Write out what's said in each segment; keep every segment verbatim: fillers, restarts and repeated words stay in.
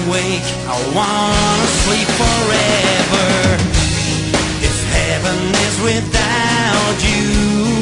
awake, I wanna sleep forever. If heaven is without you,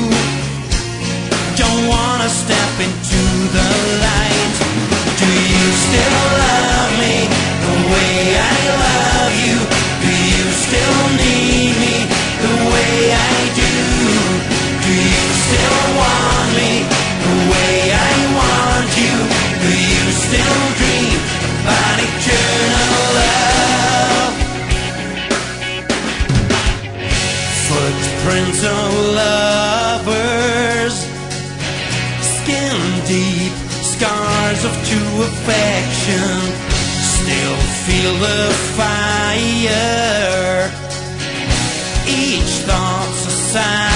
don't wanna step into the light. Do you still love me the way I love you? Do you still need me the way I do? Do you still want me the way I want you? Do you still dream about eternal love? Footprints of lovers, skin deep, scars of true affection, still feel the fire. Each thought's a sign